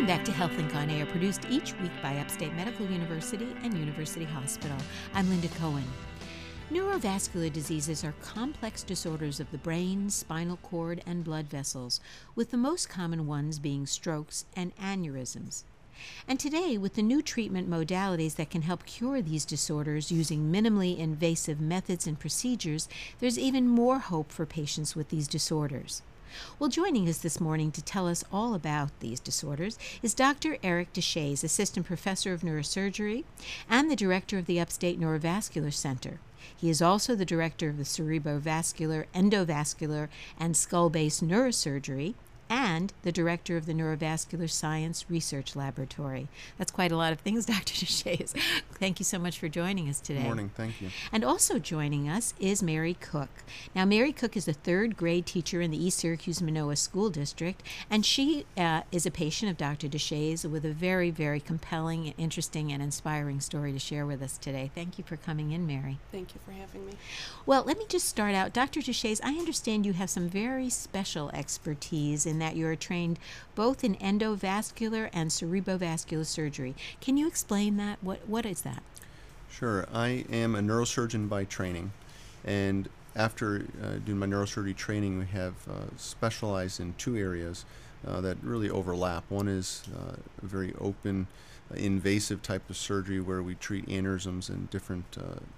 back to HealthLink on Air, produced each week by Upstate Medical University and University Hospital. I'm Linda Cohen. Neurovascular diseases are complex disorders of the brain, spinal cord, and blood vessels, with the most common ones being strokes and aneurysms. And today, with the new treatment modalities that can help cure these disorders using minimally invasive methods and procedures, there's even more hope for patients with these disorders. Well, joining us this morning to tell us all about these disorders is Dr. Eric Deshaies, Assistant Professor of Neurosurgery and the Director of the Upstate Neurovascular Center. He is also the Director of the Cerebrovascular, Endovascular, and Skull-Based Neurosurgery, and the Director of the Neurovascular Science Research Laboratory. That's quite a lot of things, Dr. Deshaies. Thank you so much for joining us today. Good morning, thank you. And also joining us is Mary Cook. Now, Mary Cook is a third grade teacher in the East Syracuse Minoa School District, and she is a patient of Dr. Deshaies with a very, very compelling, interesting, and inspiring story to share with us today. Thank you for coming in, Mary. Thank you for having me. Well, let me just start out. Dr. Deshaies, I understand you have some very special expertise in that you're trained both in endovascular and cerebrovascular surgery. Can you explain that? What is that? Sure. I am a neurosurgeon by training, and after doing my neurosurgery training, we have specialized in two areas that really overlap. One is a very open, invasive type of surgery where we treat aneurysms and different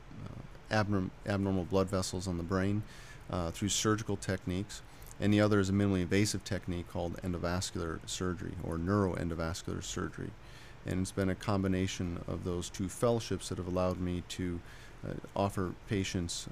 abnormal blood vessels on the brain through surgical techniques. And the other is a minimally invasive technique called endovascular surgery or neuroendovascular surgery. And it's been a combination of those two fellowships that have allowed me to offer patients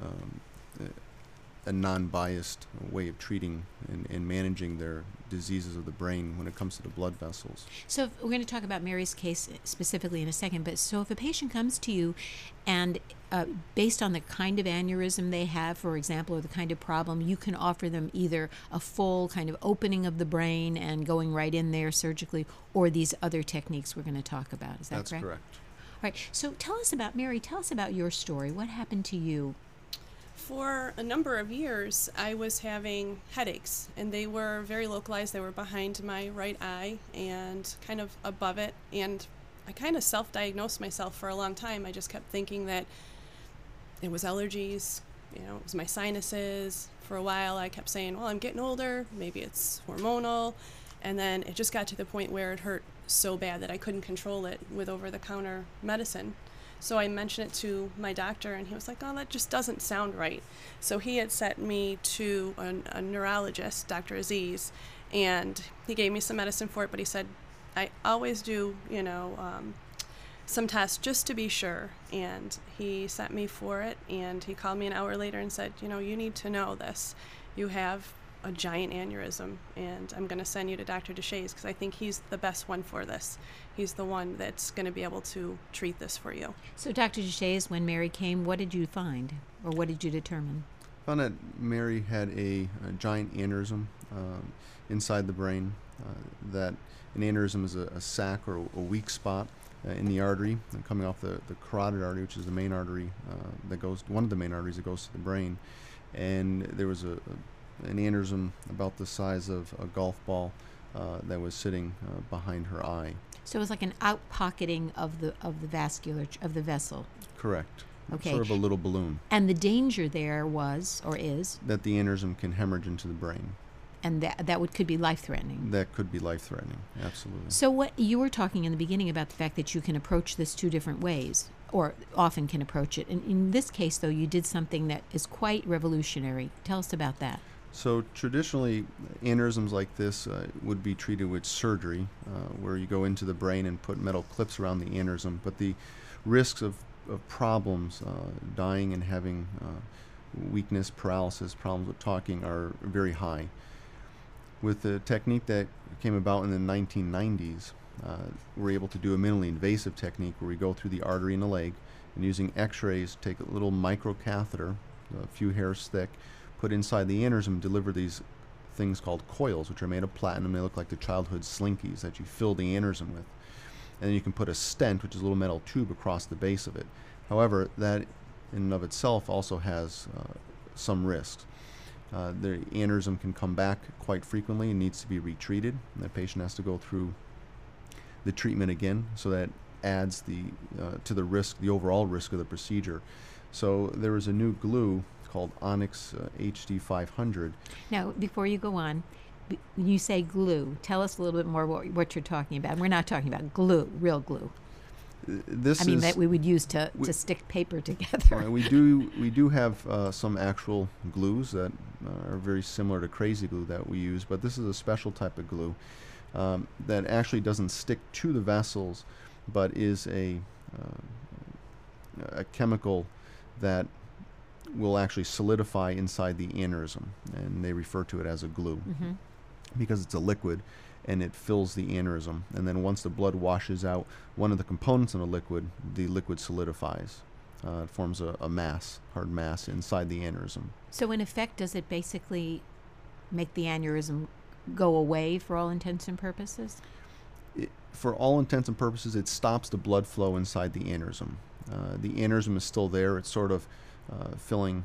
a non-biased way of treating and managing their diseases of the brain when it comes to the blood vessels. So we're going to talk about Mary's case specifically in a second, but so if a patient comes to you and based on the kind of aneurysm they have, for example, or the kind of problem, you can offer them either a full kind of opening of the brain and going right in there surgically, or these other techniques we're going to talk about. Is that correct? That's correct. All right. So tell us about your story. What happened to you? For a number of years, I was having headaches, and they were very localized. They were behind my right eye and kind of above it, and I kind of self-diagnosed myself for a long time. I just kept thinking that it was allergies, it was my sinuses. For a while, I kept saying, well, I'm getting older, maybe it's hormonal, and then it just got to the point where it hurt so bad that I couldn't control it with over-the-counter medicine. So I mentioned it to my doctor, and he was like, oh, that just doesn't sound right. So he had sent me to a neurologist, Dr. Aziz, and he gave me some medicine for it, but he said, I always do, some tests just to be sure. And he sent me for it, and he called me an hour later and said, you need to know this. You have a giant aneurysm, and I'm going to send you to Dr. Deshaies because I think he's the best one for this. He's the one that's going to be able to treat this for you. So Dr. Deshaies, when Mary came, what did you find, or what did you determine? I found that Mary had a giant aneurysm inside the brain. That an aneurysm is a sac or a weak spot in the artery coming off the carotid artery, which is the main artery one of the main arteries that goes to the brain. And there was an aneurysm about the size of a golf ball that was sitting behind her eye. So it was like an out-pocketing of the vasculature of the vessel. Correct. Okay. Sort of a little balloon. And the danger there was, or is, that the aneurysm can hemorrhage into the brain. And that could be life-threatening. That could be life-threatening, absolutely. So what you were talking in the beginning about the fact that you can approach this two different ways, or often can approach it. And in this case, though, you did something that is quite revolutionary. Tell us about that. So traditionally, aneurysms like this would be treated with surgery, where you go into the brain and put metal clips around the aneurysm. But the risks of problems, dying and having weakness, paralysis, problems with talking are very high. With the technique that came about in the 1990s, we're able to do a minimally invasive technique where we go through the artery in the leg and using x-rays, take a little microcatheter, a few hairs thick, put inside the aneurysm, deliver these things called coils, which are made of platinum. They look like the childhood slinkies that you fill the aneurysm with. And then you can put a stent, which is a little metal tube, across the base of it. However, that in and of itself also has some risks. The aneurysm can come back quite frequently and needs to be retreated. And the patient has to go through the treatment again, so that adds to the risk, the overall risk of the procedure. So there is a new glue called Onyx HD 500. Now, before you go on, when you say glue, tell us a little bit more what you're talking about. We're not talking about glue, real glue. This I mean, is that we would use to stick paper together. we do have some actual glues that are very similar to Crazy Glue that we use, but this is a special type of glue that actually doesn't stick to the vessels, but is a chemical that will actually solidify inside the aneurysm, and they refer to it as a glue because it's a liquid and it fills the aneurysm. And then once the blood washes out one of the components in the liquid solidifies. It forms a mass, hard mass inside the aneurysm. So in effect, does it basically make the aneurysm go away for all intents and purposes? For all intents and purposes, it stops the blood flow inside the aneurysm. The aneurysm is still there. It's sort of filling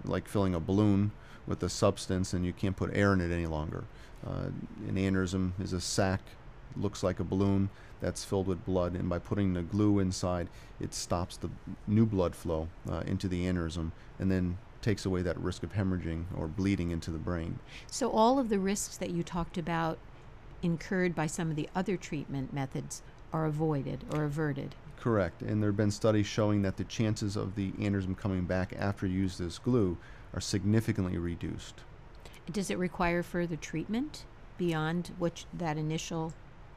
a balloon with a substance, and you can't put air in it any longer. An aneurysm is a sac, looks like a balloon that's filled with blood, and by putting the glue inside, it stops the new blood flow into the aneurysm, and then takes away that risk of hemorrhaging or bleeding into the brain. So all of the risks that you talked about incurred by some of the other treatment methods are avoided or averted. Correct, and there have been studies showing that the chances of the aneurysm coming back after you use this glue are significantly reduced. Does it require further treatment beyond that initial,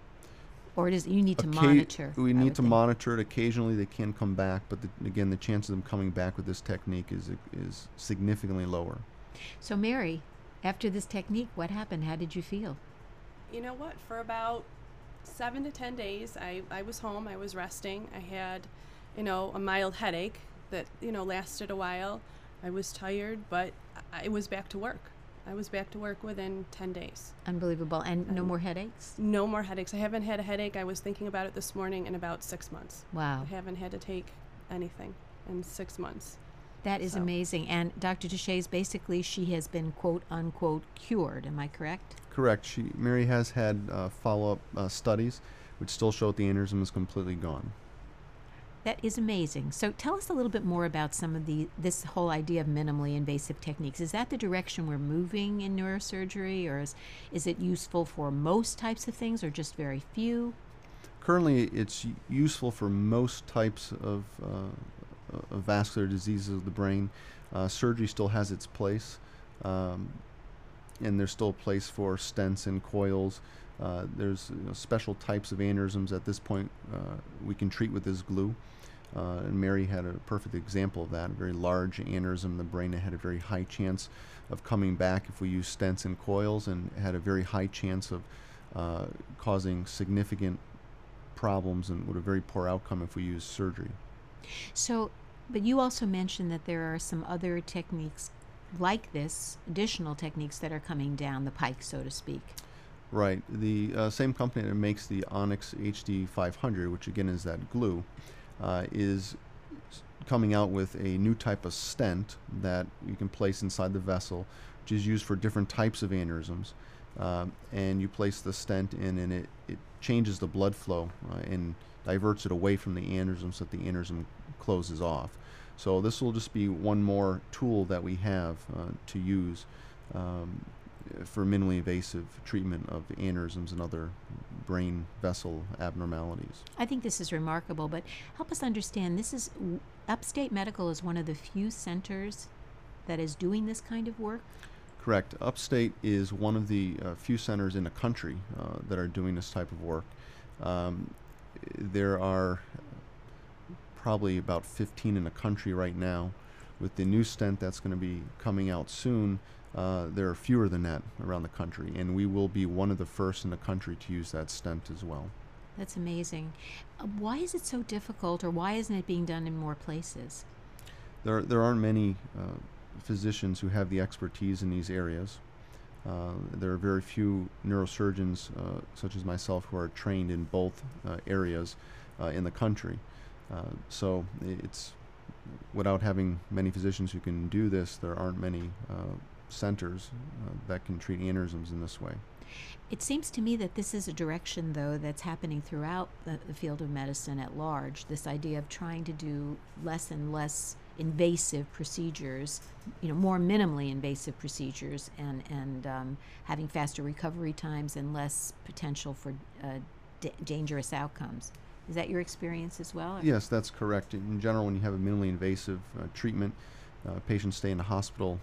or does you need to monitor? We need to monitor it. Occasionally they can come back, but again, the chance of them coming back with this technique is significantly lower. So Mary, after this technique, what happened? How did you feel? You know what? For about 7 to 10 days, I was home. I was resting. I had, a mild headache that, lasted a while. I was tired, but I was back to work. I was back to work within 10 days. Unbelievable. And no more headaches? No more headaches. I haven't had a headache. I was thinking about it this morning in about 6 months. Wow. I haven't had to take anything in 6 months. That is amazing. And Dr. Deshaies, basically, she has been, quote, unquote, cured. Am I correct? Correct. Mary has had follow-up studies which still show that the aneurysm is completely gone. That is amazing. So tell us a little bit more about some of this whole idea of minimally invasive techniques. Is that the direction we're moving in neurosurgery, or is it useful for most types of things, or just very few? Currently, it's useful for most types of vascular diseases of the brain. Surgery still has its place, and there's still a place for stents and coils. There's special types of aneurysms at this point we can treat with this glue. And Mary had a perfect example of that, a very large aneurysm in the brain that had a very high chance of coming back if we use stents and coils, and had a very high chance of causing significant problems and with a very poor outcome if we use surgery. So, but you also mentioned that there are some other techniques like this, additional techniques that are coming down the pike, so to speak. Right. The same company that makes the Onyx HD 500, which again is that glue, is coming out with a new type of stent that you can place inside the vessel, which is used for different types of aneurysms. And you place the stent in, and it changes the blood flow and diverts it away from the aneurysm so that the aneurysm closes off. So this will just be one more tool that we have to use for minimally invasive treatment of aneurysms and other brain vessel abnormalities. I think this is remarkable, but help us understand, Upstate Medical is one of the few centers that is doing this kind of work? Correct. Upstate is one of the few centers in the country that are doing this type of work. There are probably about 15 in the country right now. With the new stent that's going to be coming out soon, there are fewer than that around the country, and we will be one of the first in the country to use that stent as well. That's amazing. Why is it so difficult, or why isn't it being done in more places? There aren't many physicians who have the expertise in these areas. There are very few neurosurgeons, such as myself, who are trained in both areas in the country. So it's, without having many physicians who can do this, there aren't many centers that can treat aneurysms in this way. It seems to me that this is a direction, though, that's happening throughout the field of medicine at large, this idea of trying to do less and less invasive procedures, more minimally invasive procedures, and having faster recovery times and less potential for dangerous outcomes. Is that your experience as well? Yes, that's correct. In general, when you have a minimally invasive treatment, patients stay in the hospital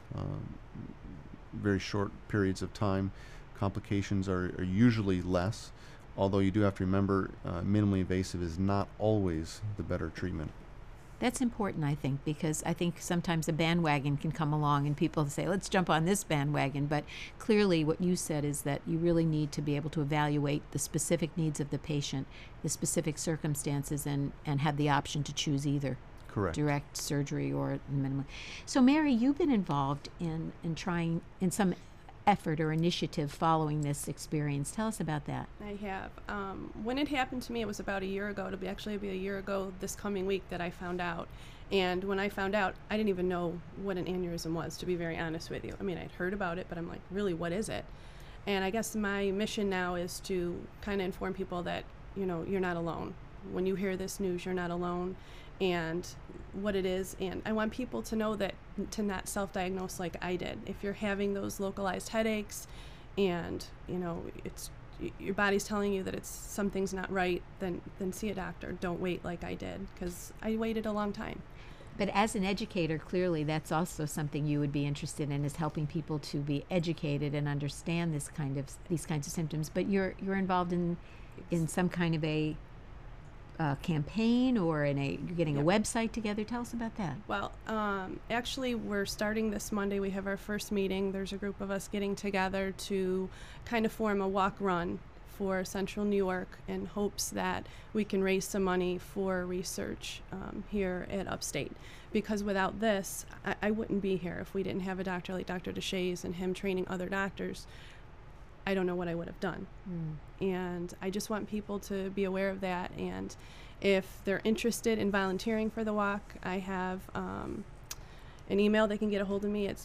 very short periods of time. Complications are usually less, although you do have to remember minimally invasive is not always the better treatment. That's important, I think, because I think sometimes a bandwagon can come along and people say, let's jump on this bandwagon. But clearly what you said is that you really need to be able to evaluate the specific needs of the patient, the specific circumstances, and have the option to choose either. Correct. Direct surgery or minimally. So, Mary, you've been involved in trying in some effort or initiative following this experience. Tell us about that. I have. When it happened to me, it was about a year ago. It'll actually be a year ago this coming week that I found out. And when I found out, I didn't even know what an aneurysm was, to be very honest with you. I mean, I'd heard about it, but I'm like, really, what is it? And I guess my mission now is to kind of inform people that, you're not alone. When you hear this news, you're not alone, and what it is. And I want people to know that to not self-diagnose like I did. If you're having those localized headaches and, it's your body's telling you that it's something's not right, then see a doctor. Don't wait like I did, because I waited a long time. But as an educator, clearly that's also something you would be interested in, is helping people to be educated and understand these kinds of symptoms. But you're involved in some kind of a campaign, or you're getting a website together. Tell us about that. Well, actually, we're starting this Monday. We have our first meeting. There's a group of us getting together to kind of form a walk-run for Central New York in hopes that we can raise some money for research here at Upstate. Because without this, I wouldn't be here if we didn't have a doctor like Dr. Deshaies and him training other doctors. I don't know what I would have done. And I just want people to be aware of that. And if they're interested in volunteering for the walk, I have an email they can get a hold of me. It's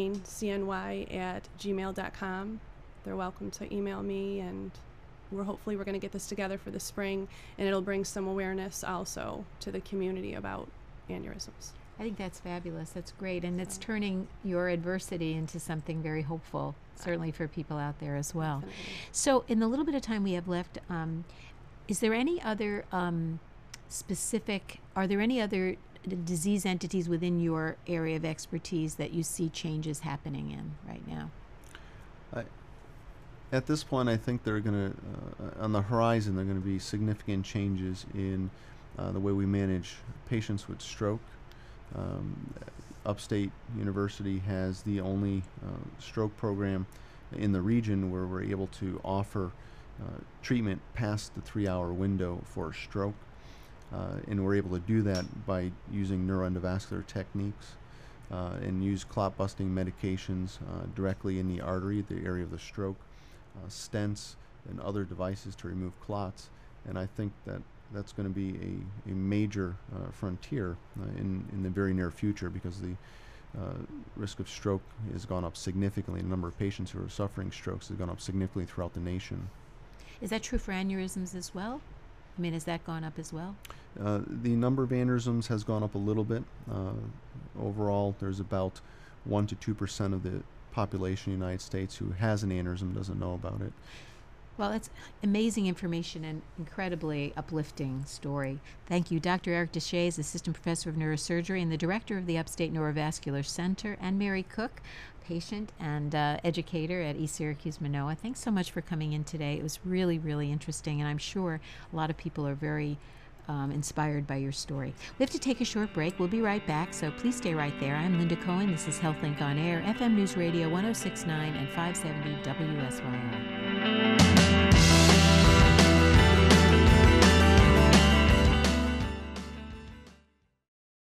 braincny@gmail.com. They're welcome to email me, and hopefully we're going to get this together for the spring, and it'll bring some awareness also to the community about aneurysms. I think that's fabulous. That's great. And it's turning your adversity into something very hopeful, certainly for people out there as well. Definitely. So in the little bit of time we have left, is there any other are there any other disease entities within your area of expertise that you see changes happening in right now? At this point, I think they're going to, on the horizon, there are going to be significant changes in the way we manage patients with stroke. Upstate University has the only stroke program in the region where we're able to offer treatment past the 3-hour window for stroke, and we're able to do that by using neuroendovascular techniques and use clot-busting medications directly in the artery, the area of the stroke, stents and other devices to remove clots. And I think that's going to be a major frontier in the very near future, because the risk of stroke has gone up significantly. The number of patients who are suffering strokes has gone up significantly throughout the nation. Is that true for aneurysms as well? I mean, has that gone up as well? The number of aneurysms has gone up a little bit. Overall, there's about 1 to 2% of the population in the United States who has an aneurysm, doesn't know about it. Well, that's amazing information and incredibly uplifting story. Thank you, Dr. Eric Deshaies, Assistant Professor of Neurosurgery and the Director of the Upstate Neurovascular Center, and Mary Cook, patient and educator at East Syracuse Manoa. Thanks so much for coming in today. It was really, really interesting, and I'm sure a lot of people are very inspired by your story. We have to take a short break. We'll be right back, so please stay right there. I'm Linda Cohen. This is HealthLink on Air, FM News Radio 106.9 and 570 WSYR.